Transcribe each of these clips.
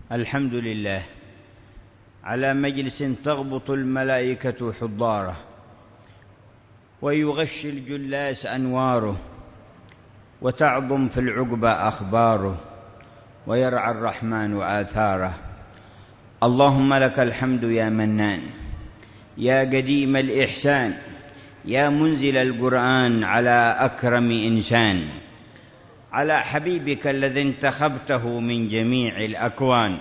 الحمد لله على مجلس تغبط الملائكة حضاره ويغشي الجلاس أنواره وتعظم في العقبى أخباره ويرعى الرحمن آثاره. اللهم لك الحمد يا منان، يا قديم الإحسان، يا منزل القرآن على أكرم إنسان، على حبيبك الذي انتخبته من جميع الأكوان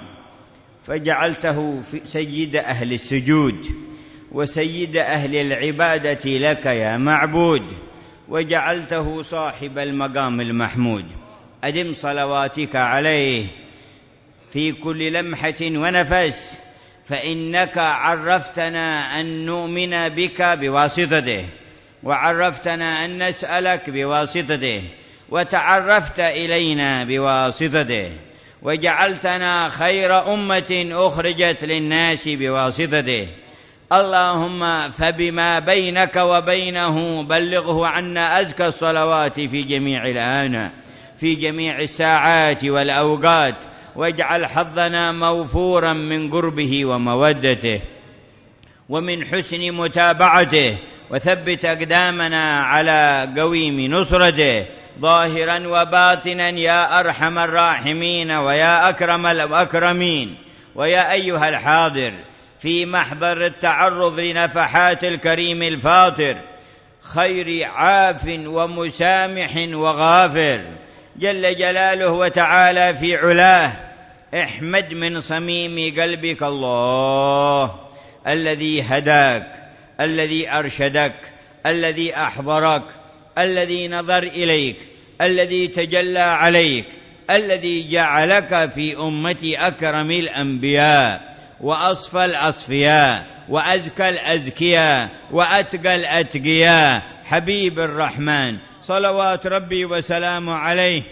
فجعلته سيد أهل السجود وسيد أهل العبادة لك يا معبود، وجعلته صاحب المقام المحمود. أدم صلواتك عليه في كل لمحة ونفس، فإنك عرفتنا أن نؤمن بك بواسطته، وعرفتنا أن نسألك بواسطته، وتعرفت إلينا بواسطته، وجعلتنا خير أمة أخرجت للناس بواسطته. اللهم فبما بينك وبينه بلغه عنا أزكى الصلوات في جميع الآن، في جميع الساعات والأوقات، واجعل حظنا موفورا من قربه ومودته ومن حسن متابعته، وثبت أقدامنا على قويم نصرته ظاهرا وباطنا يا أرحم الراحمين ويا أكرم الأكرمين. ويا أيها الحاضر في محضر التعرض لنفحات الكريم الفاطر خير عاف ومسامح وغافر جل جلاله وتعالى في علاه، احمد من صميم قلبك الله الذي هداك، الذي أرشدك، الذي أحضرك، الذي نظر إليك، الذي تجلى عليك، الذي جعلك في أمة أكرم الأنبياء وأصفى الأصفياء وأزكى الأزكياء وأتقى الأتقياء، حبيب الرحمن صلوات ربي وسلامه عليه.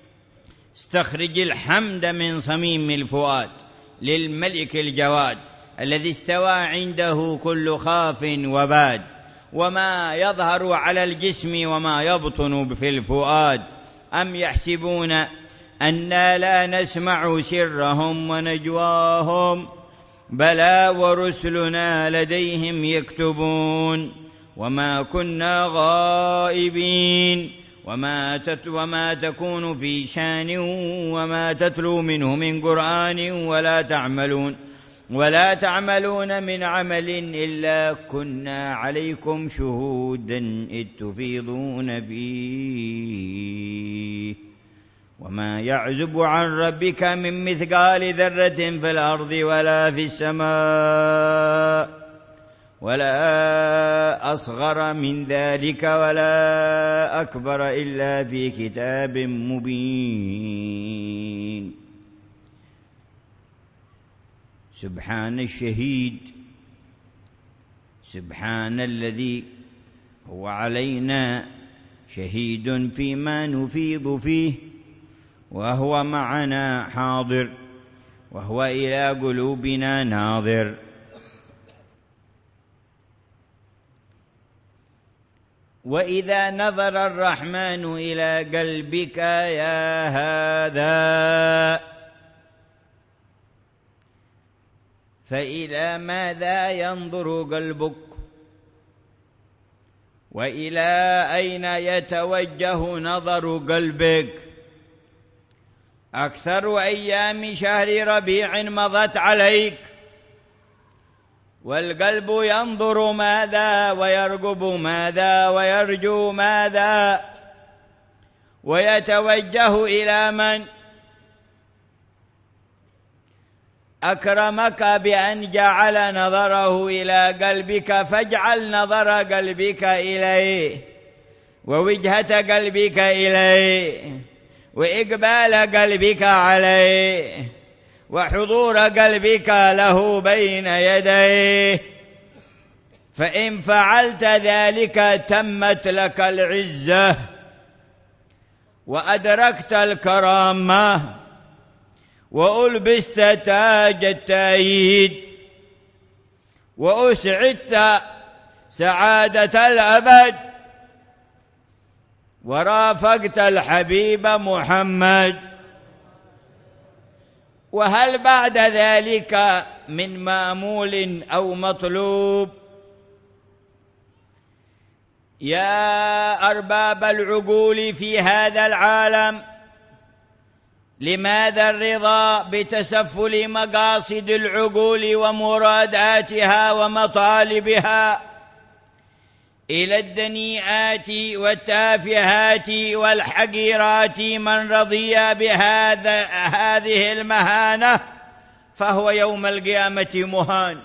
استخرج الحمد من صميم الفؤاد للملك الجواد الذي استوى عنده كل خاف وباد، وما يظهر على الجسم وما يبطن في الفؤاد. أم يحسبون أنا لا نسمع سرهم ونجواهم، بلى ورسلنا لديهم يكتبون. وما كنا غائبين وما تكون في شان وما تتلو منه من قرآن ولا تعملون من عمل إلا كنا عليكم شهودا إذ تفيضون فيه. وما يعزب عن ربك من مثقال ذرة في الأرض ولا في السماء ولا أصغر من ذلك ولا أكبر إلا في كتاب مبين. سبحان الشهيد، سبحان الذي هو علينا شهيد فيما نفيض فيه، وهو معنا حاضر، وهو إلى قلوبنا ناظر. وإذا نظر الرحمن إلى قلبك يا هذا فإلى ماذا ينظر قلبك؟ وإلى أين يتوجه نظر قلبك؟ أكثر أيام شهر ربيع مضت عليك والقلب ينظر ماذا ويرقب ماذا ويرجو ماذا ويتوجه إلى من؟ أكرمك بأن جعل نظره إلى قلبك، فاجعل نظر قلبك إليه ووجهة قلبك إليه وإقبال قلبك عليه وحضور قلبك له بين يديه. فإن فعلت ذلك تمت لك العزة وأدركت الكرامة وألبست تاج التأييد وأسعدت سعادة الأبد ورافقت الحبيب محمد وهل بعد ذلك من مامول أو مطلوب؟ يا أرباب العقول في هذا العالم، لماذا الرضا بتسفل مقاصد العقول ومراداتها ومطالبها إلى الدنيئات والتافهات والحقيرات؟ من رضي هذه المهانة فهو يوم القيامة مهان،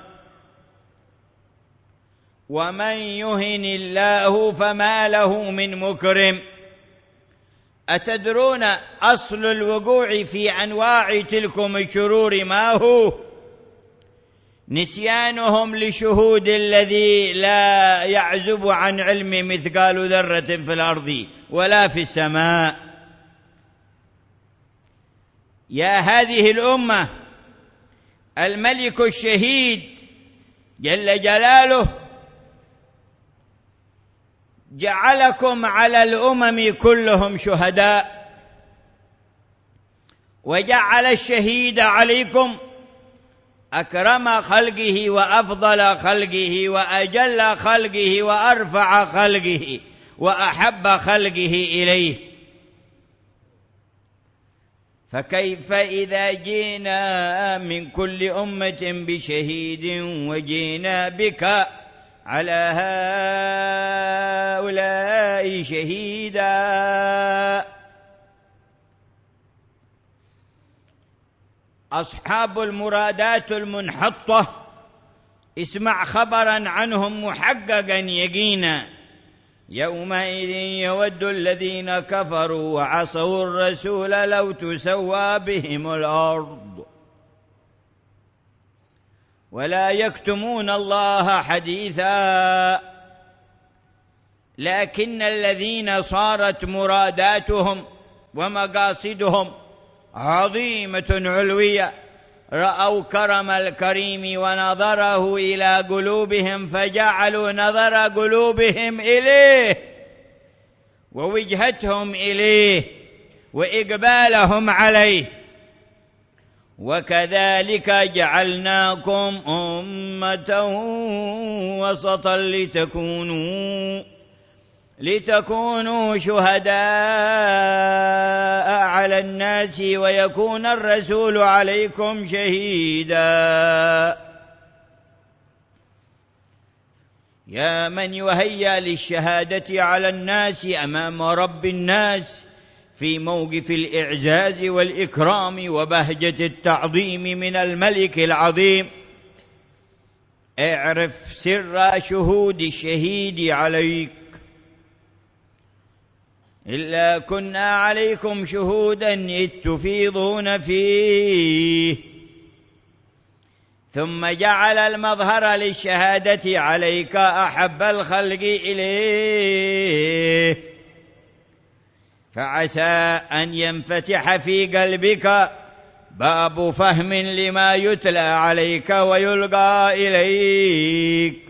ومن يهن الله فما له من مكرم. أتدرون أصل الوقوع في أنواع تلكم الشرور ما هو؟ نسيانهم لشهود الذي لا يعزب عن علم مثقال ذرة في الأرض ولا في السماء. يا هذه الأمة، الملك الشهيد جل جلاله جعلكم على الأمم كلهم شهداء، وجعل الشهيد عليكم أكرم خلقه وأفضل خلقه وأجل خلقه وأرفع خلقه وأحب خلقه إليه. فكيف إذا جينا من كل أمة بشهيد وجينا بك على هؤلاء شهيدا؟ أصحاب المرادات المنحطة اسمع خبرا عنهم محققا يقينا: يومئذ يود الذين كفروا وعصوا الرسول لو تسوى بهم الأرض ولا يكتمون الله حديثا. لكن الذين صارت مراداتهم ومقاصدهم عظيمة علوية رأوا كرم الكريم ونظره إلى قلوبهم، فجعلوا نظر قلوبهم إليه ووجهتهم إليه وإقبالهم عليه. وكذلك جعلناكم أمة وسطا لتكونوا شهداء على الناس ويكون الرسول عليكم شهيدا. يا من يهيأ للشهادة على الناس أمام رب الناس في موقف الإعزاز والإكرام وبهجة التعظيم من الملك العظيم، اعرف سر شهود الشهيد عليك. إلا كنا عليكم شهودا إذ تفيضون فيه. ثم جعل المظهر للشهادة عليك أحب الخلق إليه، فعسى أن ينفتح في قلبك باب فهم لما يتلى عليك ويلقى إليك.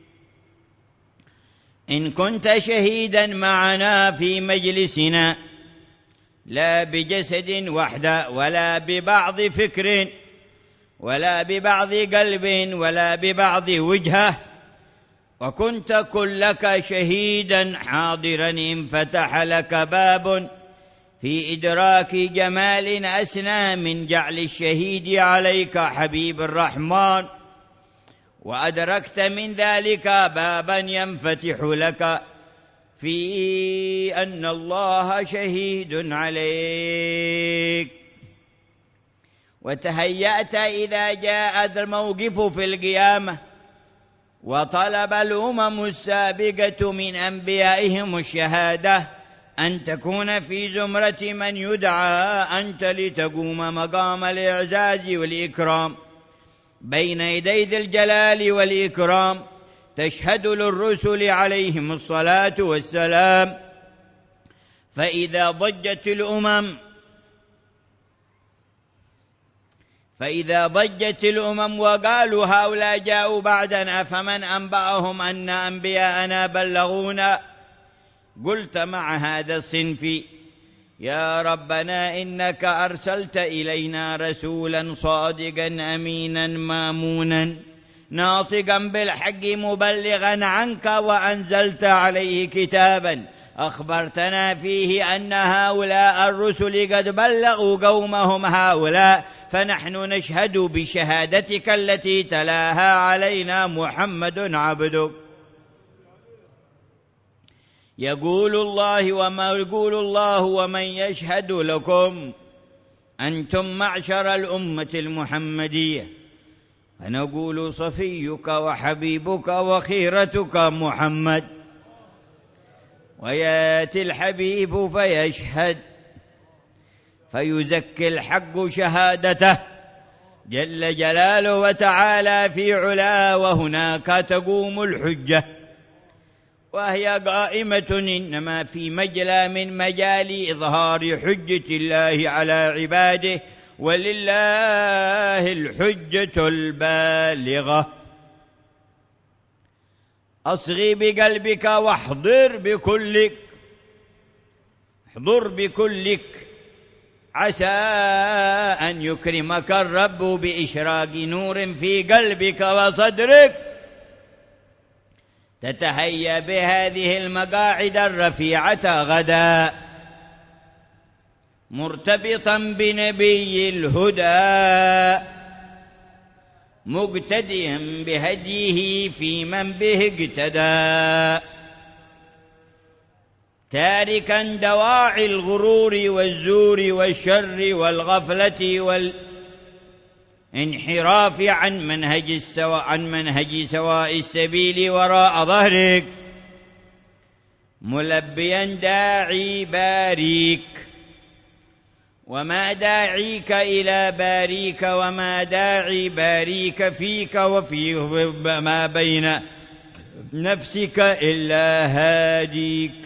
إن كنت شهيدا معنا في مجلسنا لا بجسد وحده ولا ببعض فكر ولا ببعض قلب ولا ببعض وجهة، وكنت كلك شهيدا حاضرا، انفتح لك باب في إدراك جمال أسنى من جعل الشهيد عليك حبيب الرحمن، وأدركت من ذلك بابا ينفتح لك في أن الله شهيد عليك. وتهيأت إذا جاء الموقف في القيامة وطلب الأمم السابقة من أنبيائهم الشهادة أن تكون في زمرة من يدعى أنت لتقوم مقام الإعزاز والإكرام بين يدي ذي الجلال والإكرام، تشهد للرسل عليهم الصلاة والسلام. فإذا ضجت الأمم وقالوا هؤلاء جاءوا بعدنا فمن أنبأهم أن أنبياءنا بلغونا، قلت مع هذا الصنف يا ربنا إنك أرسلت إلينا رسولا صادقا أمينا مامونا ناطقا بالحق مبلغا عنك، وأنزلت عليه كتابا أخبرتنا فيه أن هؤلاء الرسل قد بلغوا قومهم هؤلاء، فنحن نشهد بشهادتك التي تلاها علينا محمد عبدك. يقول الله ومن يشهد لكم أنتم معشر الأمة المحمدية، فنقول صفيك وحبيبك وخيرتك محمد، وياتي الحبيب فيشهد فيزكي الحق شهادته جل جلاله وتعالى في علا، وهناك تقوم الحجة، وهي قائمة إنما في مجلى من مجال إظهار حجة الله على عباده، ولله الحجة البالغة. أصغي بقلبك واحضر بكلك، احضر بكلك، عسى أن يكرمك الرب بإشراق نور في قلبك وصدرك، تتهيأ بهذه المقاعد الرفيعة غدا، مرتبطا بنبي الهدى، مقتديا بهديه في من به اقتدى، تاركا دواعي الغرور والزور والشر والغفلة والانحراف عن منهج سواء السبيل وراء ظهرك، ملبيا داعي باريك، وما داعيك إلى باريك وما داعي باريك فيك وفي ما بين نفسك إلا هاديك،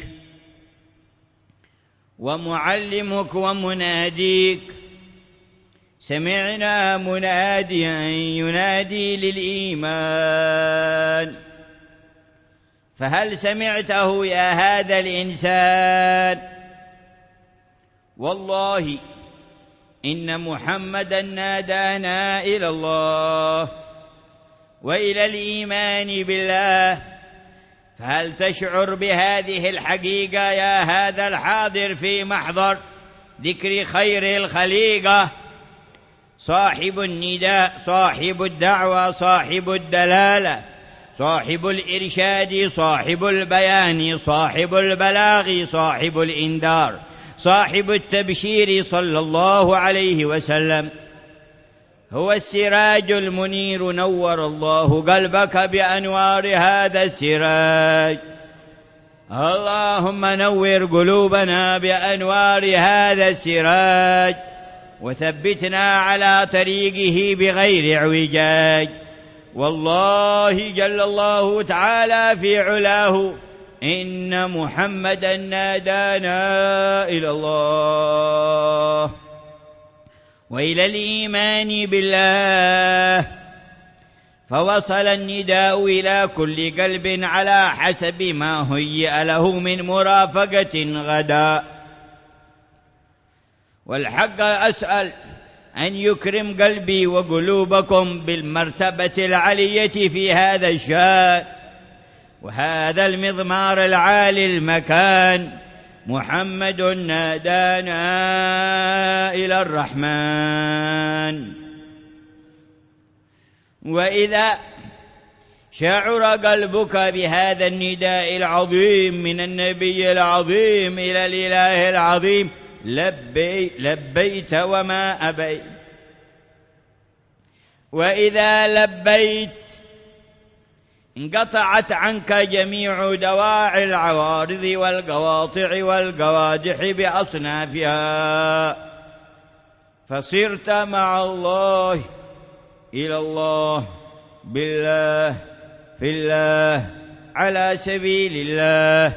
ومعلمك ومناديك. سمعنا مناديا ينادي للإيمان، فهل سمعته يا هذا الإنسان؟ والله إن محمدا نادانا إلى الله وإلى الإيمان بالله، فهل تشعر بهذه الحقيقة يا هذا الحاضر في محضر ذكر خير الخليقة، صاحب النداء، صاحب الدعوة، صاحب الدلالة، صاحب الإرشاد، صاحب البيان، صاحب البلاغ، صاحب الإنذار، صاحب التبشير صلى الله عليه وسلم، هو السراج المنير، نور الله قلبك بأنوار هذا السراج، اللهم نور قلوبنا بأنوار هذا السراج، وثبتنا على طريقه بغير اعوجاج. والله جل الله تعالى في علاه إن محمدا نادانا إلى الله وإلى الإيمان بالله، فوصل النداء إلى كل قلب على حسب ما هيئ له من مرافقة غدا. والحق أسأل أن يكرم قلبي وقلوبكم بالمرتبة العلية في هذا الشأن وهذا المضمار العالي المكان. محمد نادانا إلى الرحمن. وإذا شعر قلبك بهذا النداء العظيم من النبي العظيم إلى الإله العظيم، لبيت وما أبيت. وإذا لبيت انقطعت عنك جميع دواعي العوارض والقواطع والقوادح بأصنافها، فصرت مع الله، إلى الله، بالله، في الله، على سبيل الله.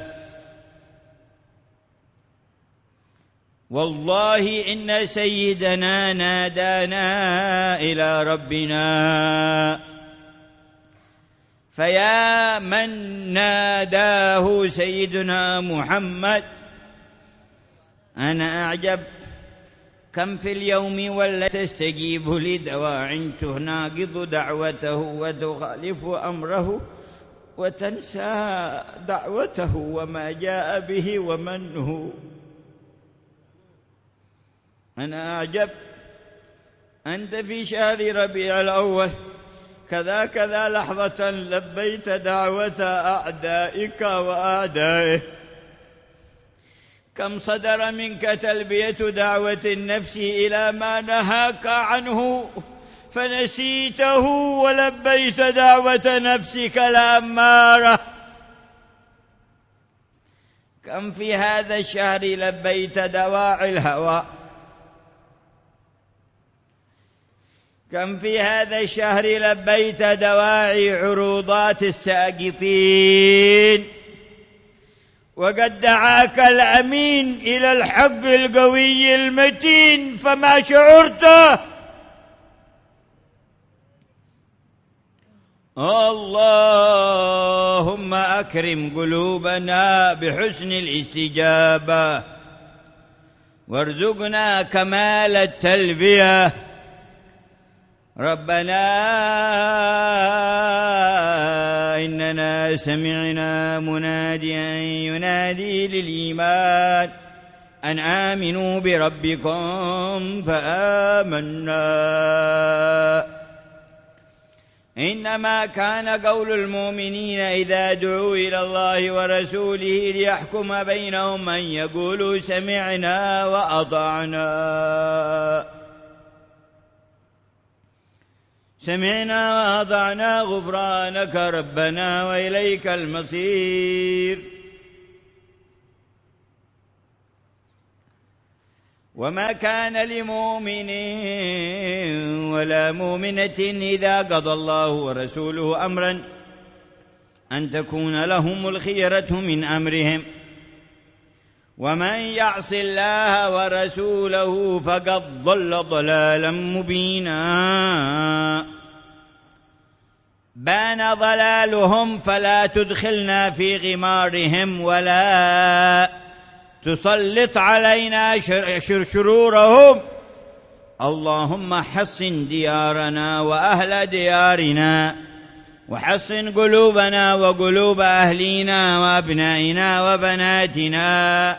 والله إن سيدنا نادانا إلى ربنا، فيا من ناداه سيدنا محمد أنا أعجب كم في اليوم ولا تستجيب لدواع تناقض دعوته وتخالف أمره وتنسى دعوته وما جاء به ومن هو. أنا أعجب أنت في شهر ربيع الأول كذا لحظة لبيت دعوة أعدائك وأعدائه. كم صدر منك تلبية دعوة النفس إلى ما نهاك عنه فنسيته ولبيت دعوة نفسك الأمارة. كم في هذا الشهر لبيت دواعي الهوى. كم في هذا الشهر لبيت دواعي عروضات الساقطين. وقد دعاك الأمين إلى الحق القوي المتين فما شعرته. اللهم أكرم قلوبنا بحسن الاستجابة وارزقنا كمال التلبية. ربنا إننا سمعنا مناديا ينادي للإيمان أن آمنوا بربكم فآمنا. إنما كان قول المؤمنين إذا دعوا إلى الله ورسوله ليحكم بينهم أن يقولوا سمعنا وأطعنا. سمعنا وأطعنا غفرانك ربنا وإليك المصير. وما كان لمؤمن ولا مؤمنة إذا قضى الله ورسوله أمرا أن تكون لهم الخيرة من أمرهم ومن يعص الله ورسوله فقد ضل ضلالا مبينا. بان ضلالهم فلا تدخلنا في غمارهم ولا تسلط علينا شرورهم. اللهم حصن ديارنا وأهل ديارنا وحصن قلوبنا وقلوب أهلينا وأبنائنا وبناتنا.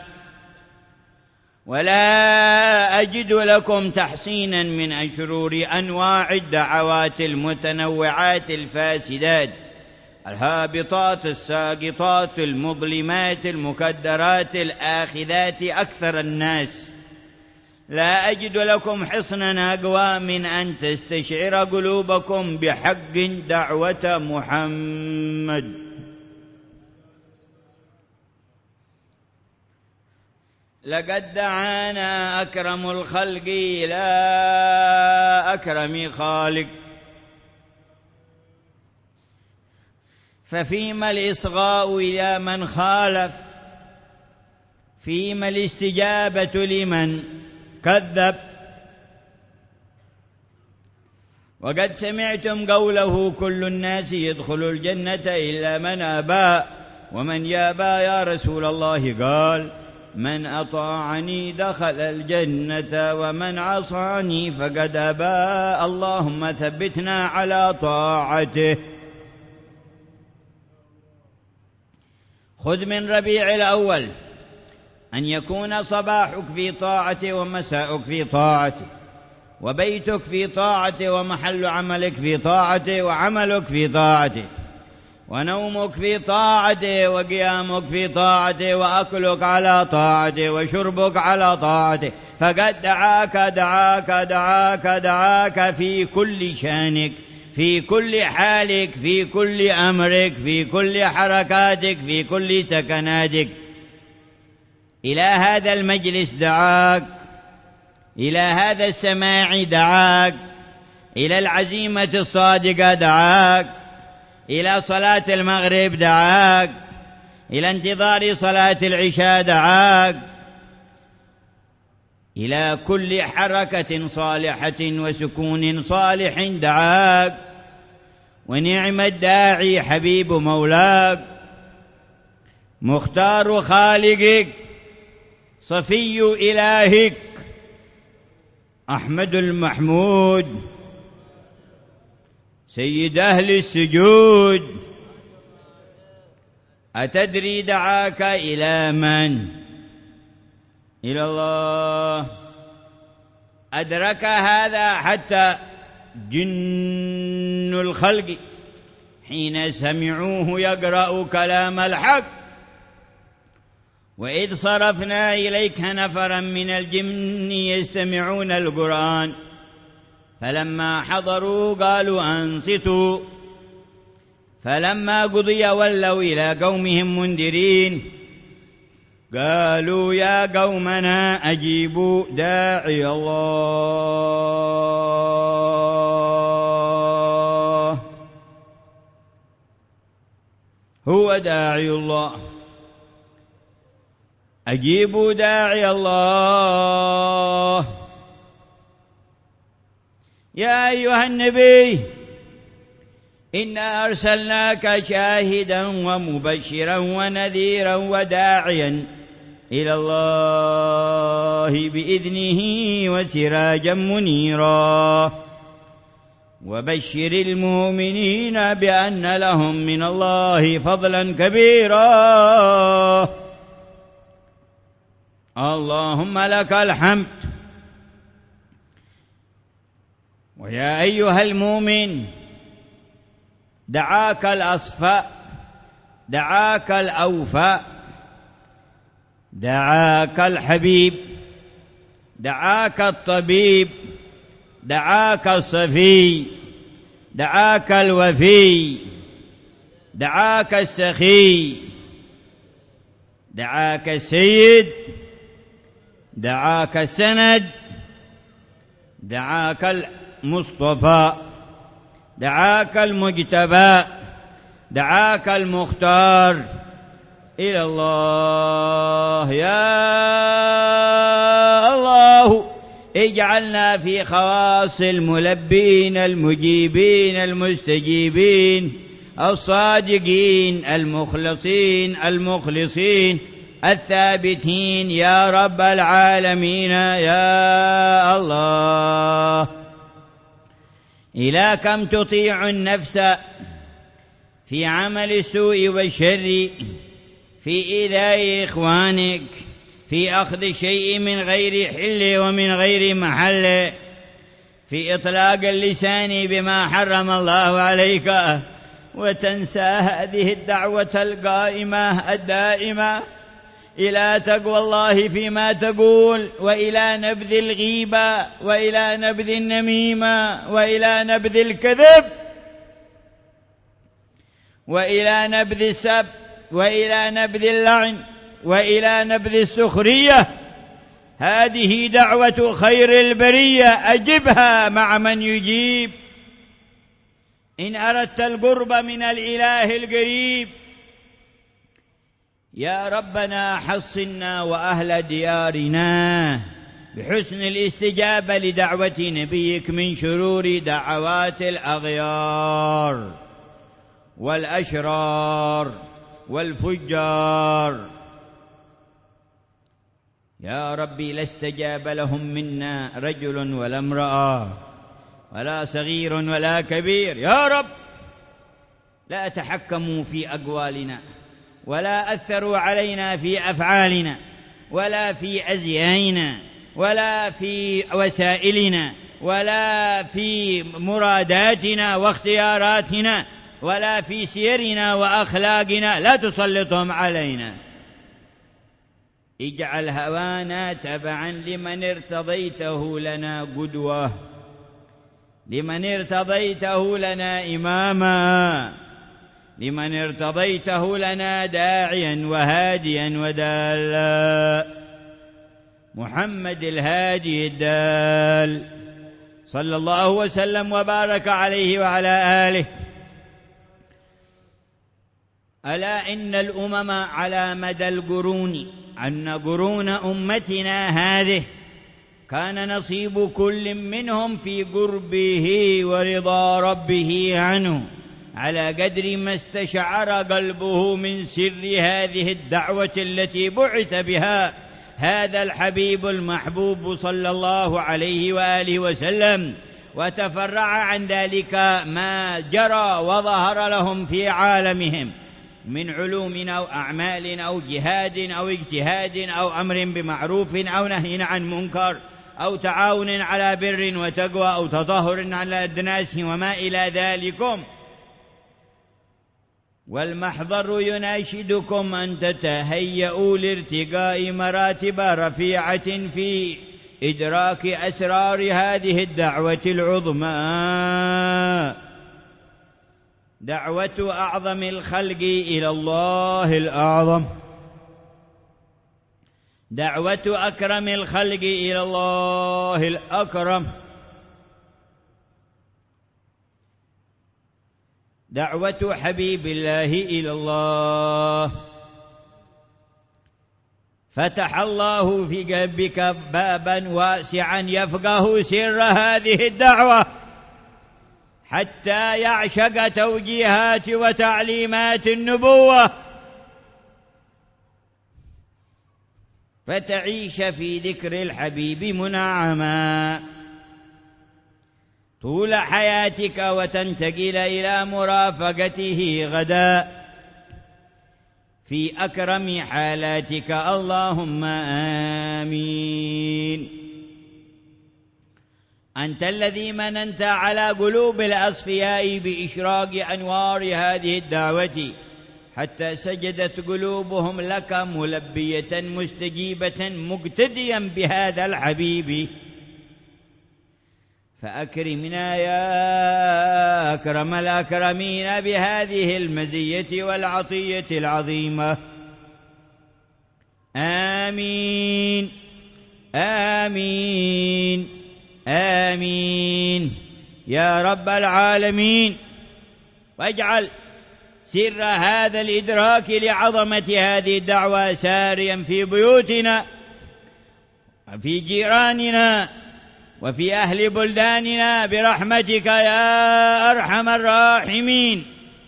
ولا أجد لكم تحصينا من أشرور أنواع الدعوات المتنوعات الفاسدات الهابطات الساقطات المظلمات المكدرات الآخذات أكثر الناس. لا أجد لكم حصنا أقوى من أن تستشعر قلوبكم بحق دعوة محمد. لقد دعانا أكرم الخلق إلى أكرم خالق ففيما الإصغاء إلى من خالف؟ فيما الاستجابة لمن كذب؟ وقد سمعتم قوله كل الناس يدخل الجنة إلا من أبى. ومن يابى يا رسول الله؟ قال من أطاعني دخل الجنة ومن عصاني فقد أبى. اللهم ثبتنا على طاعته. خذ من ربيع الأول أن يكون صباحك في طاعته ومساءك في طاعته وبيتك في طاعته ومحل عملك في طاعته وعملك في طاعته ونومك في طاعته وقيامك في طاعته وأكلك على طاعته وشربك على طاعته. فقد دعاك دعاك دعاك دعاك في كل شانك في كل حالك في كل أمرك في كل حركاتك في كل سكناتك. إلى هذا المجلس دعاك، إلى هذا السماع دعاك، إلى العزيمة الصادقة دعاك، إلى صلاة المغرب دعاك، إلى انتظار صلاة العشاء دعاك، إلى كل حركة صالحة وسكون صالح دعاك. ونعم الداعي حبيب مولاك مختار خالقك صفي إلهك أحمد المحمود سيد أهل السجود، أتدري دعاك إلى من؟ إلى الله. أدرك هذا حتى جن الخلق حين سمعوه يقرأ كلام الحق. وإذ صرفنا إليك نفرا من الجن يستمعون القرآن فلما حضروا قالوا أنصتوا فلما قضي ولوا إلى قومهم منذرين قالوا يا قومنا أجيبوا داعي الله هو داعي الله، أجيبوا داعي الله. يا أيها النبي إنا أرسلناك شاهدا ومبشرا ونذيرا وداعيا إلى الله بإذنه وسراجا منيرا وبشر المؤمنين بأن لهم من الله فضلا كبيرا. اللهم لك الحمد. ويا أيها المؤمن دعاك الأصفاء، دعاك الأوفاء، دعاك الحبيب، دعاك الطبيب، دعاك الصفي، دعاك الوفي، دعاك السخي، دعاك السيد، دعاك السند، دعاك المصطفى، دعاك المجتبى، دعاك المختار إلى الله. يا الله اجعلنا في خواص الملبين المجيبين المستجيبين الصادقين المخلصين المخلصين الثابتين يا رب العالمين يا الله. إلى كم تطيع النفس في عمل السوء والشر، في إيذاء إخوانك، في أخذ شيء من غير حل ومن غير محل، في إطلاق اللسان بما حرم الله عليك، وتنسى هذه الدعوة القائمة الدائمة إلى تقوى الله فيما تقول، وإلى نبذ الغيبة، وإلى نبذ النميمة، وإلى نبذ الكذب، وإلى نبذ السب، وإلى نبذ اللعن، وإلى نبذ السخرية. هذه دعوة خير البرية، أجبها مع من يجيب. إن أردت القرب من الإله القريب يا ربنا حصنا وأهل ديارنا بحسن الاستجابة لدعوة نبيك من شرور دعوات الأغيار والأشرار والفجار. يا ربي لا استجاب لهم منا رجل ولا امرأة ولا صغير ولا كبير. يا رب لا تحكموا في أقوالنا، ولا أثروا علينا في أفعالنا، ولا في أزيائنا، ولا في وسائلنا، ولا في مراداتنا واختياراتنا، ولا في سيرنا وأخلاقنا. لا تسلطهم علينا. اجعل هوانا تبعا لمن ارتضيته لنا قدوة، لمن ارتضيته لنا إماما، لمن ارتضيته لنا داعيا وهاديا ودالا. محمد الهادي الدال صلى الله وسلم وبارك عليه وعلى آله. ألا إن الأمم على مدى القرون، أن قرون أمتنا هذه كان نصيب كل منهم في قربه ورضا ربه عنه على قدر ما استشعر قلبه من سر هذه الدعوة التي بعث بها هذا الحبيب المحبوب صلى الله عليه وآله وسلم. وتفرع عن ذلك ما جرى وظهر لهم في عالمهم من علوم أو أعمال أو جهاد أو اجتهاد أو أمر بمعروف أو نهي عن منكر أو تعاون على بر وتقوى أو تطهر على الناس وما إلى ذلكم. والمحضر يناشدكم أن تتهيئوا لارتقاء مراتب رفيعة في إدراك أسرار هذه الدعوة العظمى، دعوة أعظم الخلق إلى الله الأعظم، دعوة أكرم الخلق إلى الله الأكرم، دعوة حبيب الله إلى الله. فتح الله في قلبك بابا واسعا يفقه سر هذه الدعوة حتى يعشق توجيهات وتعليمات النبوة، فتعيش في ذكر الحبيب منعما طول حياتك وتنتقل إلى مرافقته غدا في أكرم حالاتك. اللهم آمين. أنت الذي مننت على قلوب الأصفياء بإشراق أنوار هذه الدعوة حتى سجدت قلوبهم لك ملبية مستجيبة مقتديا بهذا الحبيب. فأكرمنا يا أكرم الأكرمين بهذه المزية والعطية العظيمة. آمين آمين آمين يا رب العالمين. واجعل سر هذا الإدراك لعظمة هذه الدعوة ساريا في بيوتنا وفي جيراننا وفي أهل بلداننا برحمتك يا أرحم الراحمين.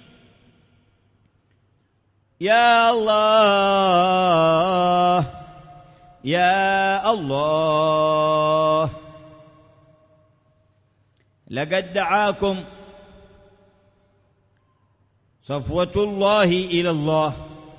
يا الله يا الله، لقد دعاكم صفوة الله إلى الله،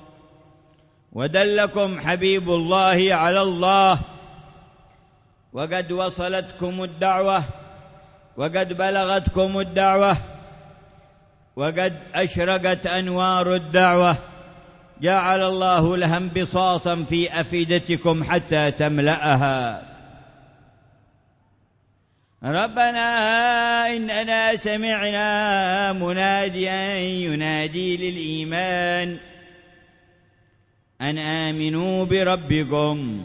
ودلكم حبيب الله على الله، وقد وصلتكم الدعوة، وقد بلغتكم الدعوة، وقد أشرقت أنوار الدعوة. جعل الله لها انبساطا في أفئدتكم حتى تملأها. ربنا إننا سمعنا مناديا ينادي للإيمان أن آمنوا بربكم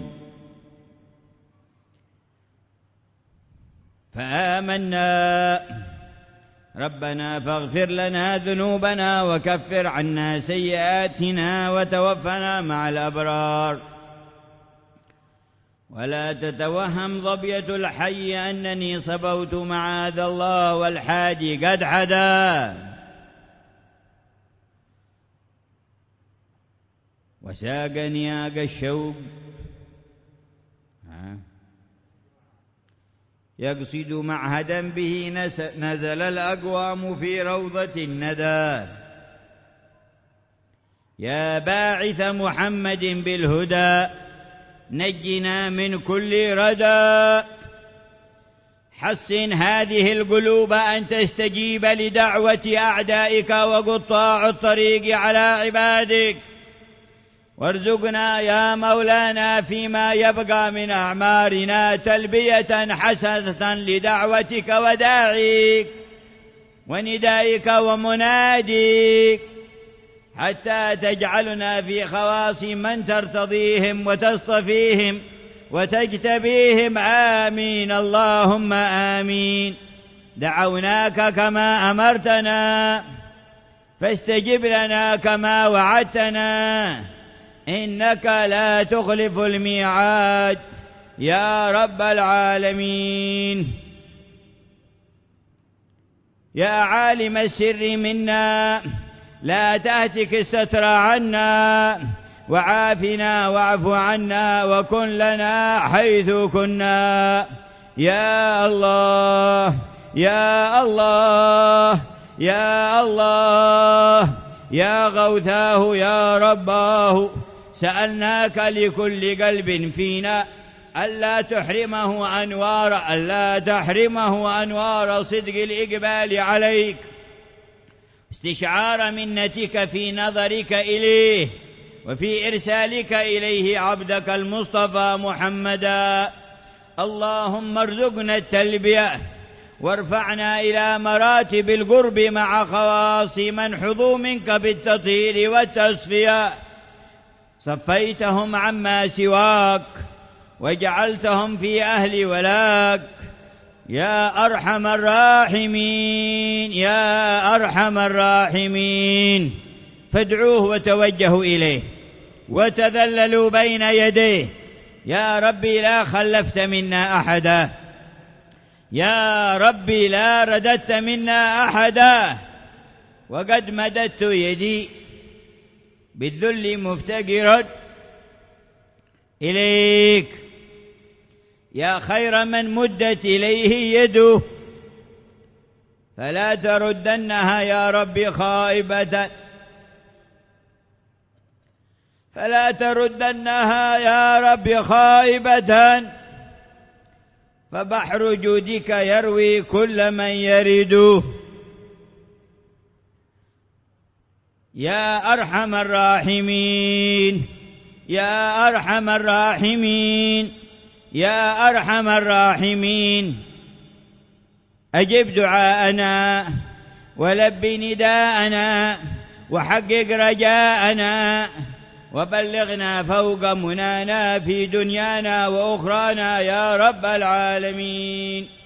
فآمنا. ربنا فاغفر لنا ذنوبنا وكفر عنا سيئاتنا وتوفنا مع الأبرار. ولا تتوهم ظبية الحي أنني صبوت معاذ الله والحادي قد حدا وساقني آق الشوق يقصد معهدا به نزل الأقوام في روضة الندى. يا باعث محمد بالهدى نجنا من كل ردى. حسن هذه القلوب أن تستجيب لدعوة أعدائك وقطاع الطريق على عبادك. وارزقنا يا مولانا فيما يبقى من أعمارنا تلبية حسنة لدعوتك وداعيك وندائك ومناديك، حتى تجعلنا في خواص من ترتضيهم وتصطفيهم وتجتبيهم. آمين اللهم آمين. دعوناك كما أمرتنا فاستجب لنا كما وعدتنا، إنك لا تخلف الميعاد يا رب العالمين. يا عالم السر منا لا تهتك الستر عنا، وعافنا واعف عنا وكن لنا حيث كنا. يا الله يا الله يا الله يا غوثاه يا رباه، سألناك لكل قلب فينا ألا تحرمه أنوار صدق الإقبال عليك، استشعار منتك في نظرك إليه وفي إرسالك إليه عبدك المصطفى محمدا. اللهم ارزقنا التلبية وارفعنا إلى مراتب القرب مع خواص من حظوا منك بالتطهير والتصفية، صفيتهم عما سواك وجعلتهم في أهل ولاك يا أرحم الراحمين يا أرحم الراحمين. فادعوه وتوجهوا إليه وتذللوا بين يديه. يا ربي لا خلفت منا أحدا، يا ربي لا رددت منا أحدا، وقد مددت يدي بالذل مفتقرا إليك يا خير من مدت إليه يده، فلا تردنها يا رب خائبة، فلا تردنها يا رب خائبة، فبحر جودك يروي كل من يرده. يا أرحم الراحمين يا أرحم الراحمين يا أرحم الراحمين، أجب دعاءنا ولب نداءنا وحقق رجاءنا وبلغنا فوق منانا في دنيانا وأخرانا يا رب العالمين.